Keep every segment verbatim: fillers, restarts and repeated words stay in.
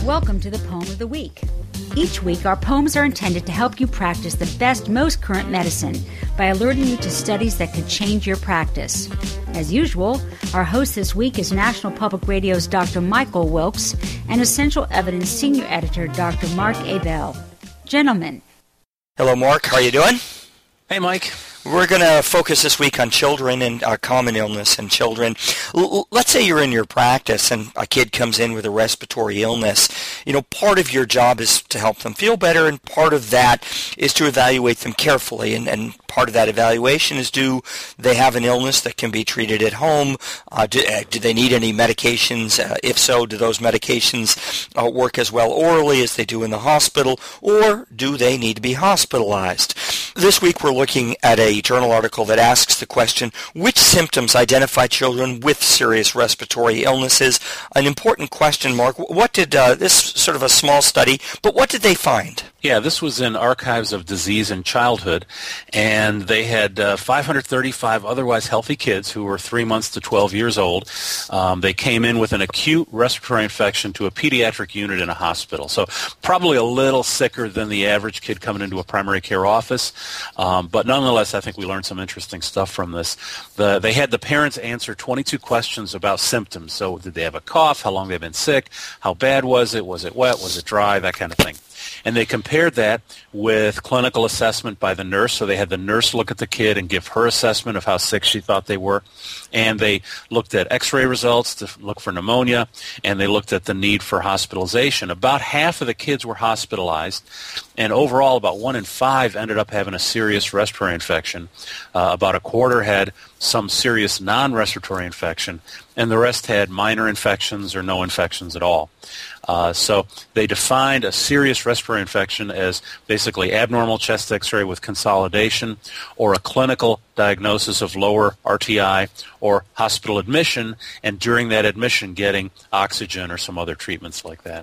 Welcome to the Poem of the Week. Each week, our poems are intended to help you practice the best, most current medicine by alerting you to studies that could change your practice. As usual, our host this week is National Public Radio's Doctor Michael Wilkes and Essential Evidence Senior Editor Doctor Mark Abell. Gentlemen. Hello, Mark. How are you doing? Hey, Mike. We're going to focus this week on children and uh, common illness in children. L- let's say you're in your practice and a kid comes in with a respiratory illness. You know, part of your job is to help them feel better, and part of that is to evaluate them carefully. And, and part of that evaluation is, do they have an illness that can be treated at home? Uh, do, uh, do they need any medications? Uh, if so, do those medications uh, work as well orally as they do in the hospital, or do they need to be hospitalized? This week we're looking at a A journal article that asks the question, which symptoms identify children with serious respiratory illnesses? An important question, Mark. What did, uh, this sort of a small study, but what did they find? Yeah, this was in Archives of Disease in Childhood, and they had uh, five hundred thirty-five otherwise healthy kids who were three months to twelve years old. Um, they came in with an acute respiratory infection to a pediatric unit in a hospital, so probably a little sicker than the average kid coming into a primary care office, um, but nonetheless, I think we learned some interesting stuff from this. The, they had the parents answer twenty-two questions about symptoms. So did they have a cough? How long they've been sick? How bad was it? Was it wet? Was it dry? That kind of thing. And they compared that with clinical assessment by the nurse. So they had the nurse look at the kid and give her assessment of how sick she thought they were. And they looked at x-ray results to look for pneumonia, and they looked at the need for hospitalization. About half of the kids were hospitalized, and overall about one in five ended up having a serious respiratory infection. Uh, about a quarter had some serious non-respiratory infection, and the rest had minor infections or no infections at all. Uh, so they defined a serious respiratory infection as basically abnormal chest x-ray with consolidation, or a clinical diagnosis of lower R T I, or hospital admission, and during that admission getting oxygen or some other treatments like that.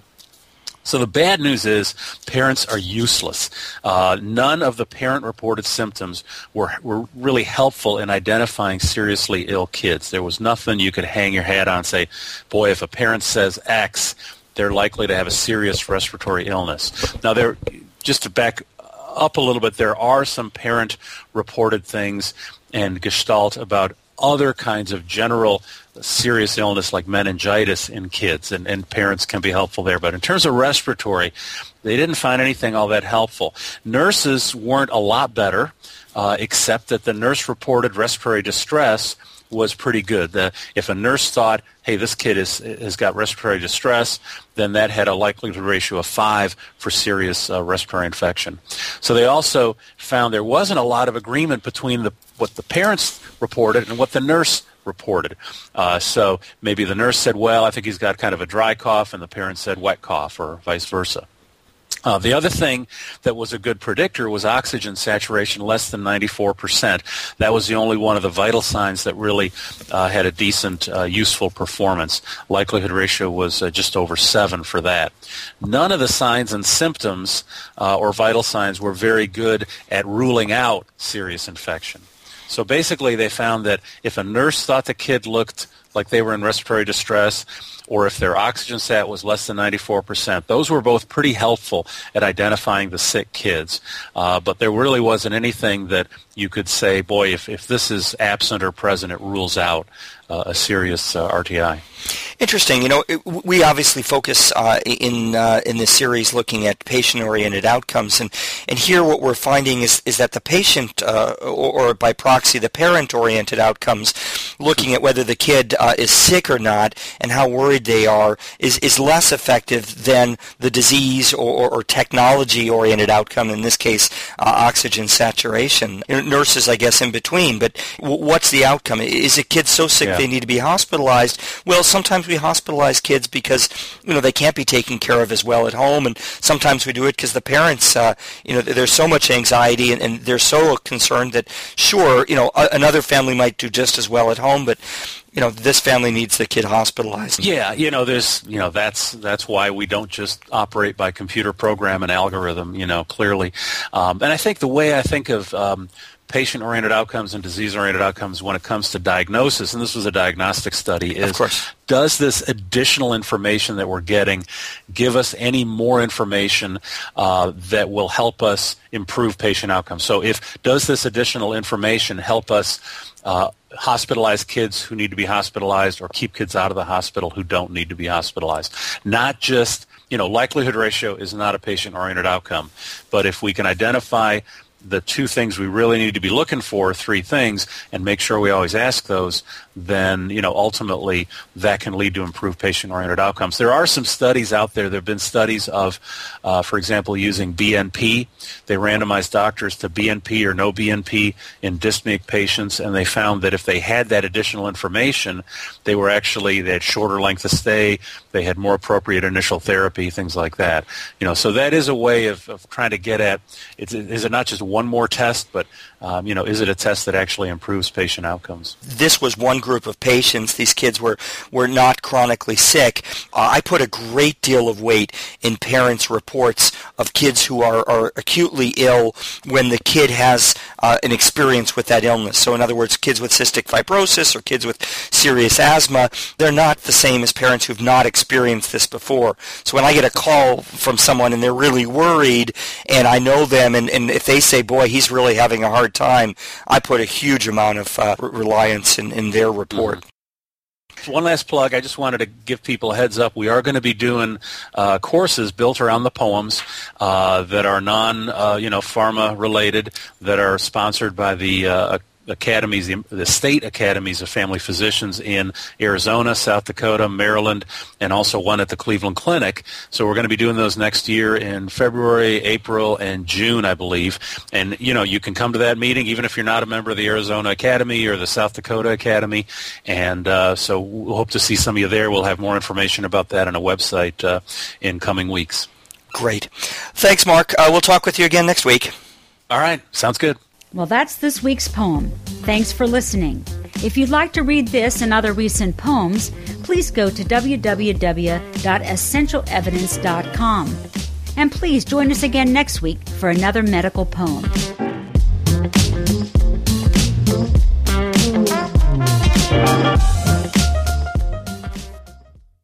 So the bad news is parents are useless. Uh, none of the parent-reported symptoms were, were really helpful in identifying seriously ill kids. There was nothing you could hang your hat on and say, boy, if a parent says X, they're likely to have a serious respiratory illness. Now, there, just to back up a little bit, there are some parent-reported things and gestalt about other kinds of general serious illness like meningitis in kids, and, and parents can be helpful there. But in terms of respiratory, they didn't find anything all that helpful. Nurses weren't a lot better, uh, except that the nurse-reported respiratory distress was pretty good. The, if a nurse thought, hey, this kid is, has got respiratory distress, then that had a likelihood ratio of five for serious uh, respiratory infection. So they also found there wasn't a lot of agreement between the, what the parents reported and what the nurse reported. Uh, so maybe the nurse said, well, I think he's got kind of a dry cough, and the parents said wet cough, or vice versa. Uh, the other thing that was a good predictor was oxygen saturation less than ninety-four percent. That was the only one of the vital signs that really uh, had a decent, uh, useful performance. Likelihood ratio was uh, just over seven for that. None of the signs and symptoms uh, or vital signs were very good at ruling out serious infection. So basically they found that if a nurse thought the kid looked like they were in respiratory distress, or if their oxygen sat was less than ninety-four percent. Those were both pretty helpful at identifying the sick kids. Uh, but there really wasn't anything that you could say, boy, if, if this is absent or present, it rules out uh, a serious uh, R T I. Interesting. You know, it, we obviously focus uh, in uh, in this series looking at patient-oriented outcomes, and, and here what we're finding is, is that the patient, uh, or, or by proxy, the parent-oriented outcomes, looking at whether the kid uh, is sick or not and how worried they are, is, is less effective than the disease or, or technology-oriented outcome, in this case, uh, oxygen saturation. You know, nurses, I guess, in between, but w- what's the outcome? Is a kid so sick yeah. they need to be hospitalized? Well, sometimes we hospitalize kids because, you know, they can't be taken care of as well at home, and sometimes we do it because the parents, uh, you know, there's so much anxiety and, and they're so concerned that, sure, you know, a- another family might do just as well at home, but you know, this family needs the kid hospitalized. Yeah, you know, there's, you know, that's that's why we don't just operate by computer program and algorithm, you know, clearly. Um, and I think the way I think of um, patient-oriented outcomes and disease-oriented outcomes when it comes to diagnosis, and this was a diagnostic study, is of course. Does this additional information that we're getting give us any more information uh, that will help us improve patient outcomes? So if does this additional information help us uh, hospitalize kids who need to be hospitalized or keep kids out of the hospital who don't need to be hospitalized? Not just, you know, likelihood ratio is not a patient-oriented outcome, but if we can identify the two things we really need to be looking for, three things, and make sure we always ask those, then, you know, ultimately that can lead to improved patient-oriented outcomes. There are some studies out there. There have been studies of, uh, for example, using B N P. They randomized doctors to B N P or no B N P in dyspneic patients, and they found that if they had that additional information, they were actually, they had shorter length of stay, they had more appropriate initial therapy, things like that. You know, so that is a way of, of trying to get at, it's, is it not just one more test, but, um, you know, is it a test that actually improves patient outcomes? This was one group of patients. These kids were, were not chronically sick. Uh, I put a great deal of weight in parents' reports of kids who are, are acutely ill when the kid has uh, an experience with that illness. So in other words, kids with cystic fibrosis or kids with serious asthma, they're not the same as parents who've not experienced this before. So when I get a call from someone and they're really worried and I know them, and, and if they say, boy, he's really having a hard time, I put a huge amount of uh, reliance in, in their report. Mm-hmm. One last plug, I just wanted to give people a heads up. We are going to be doing uh, courses built around the poems uh, that are non, uh, you know, pharma related, that are sponsored by the uh, academies, the, the state academies of family physicians in Arizona, South Dakota, Maryland, and also one at the Cleveland Clinic. So we're going to be doing those next year in February, April, and June, I believe. And, you know, you can come to that meeting even if you're not a member of the Arizona Academy or the South Dakota Academy. And uh, so we'll hope to see some of you there. We'll have more information about that on a website uh, in coming weeks. Great. Thanks, Mark. Uh, we'll talk with you again next week. All right. Sounds good. Well, that's this week's poem. Thanks for listening. If you'd like to read this and other recent poems, please go to w w w dot essential evidence dot com. And please join us again next week for another medical poem.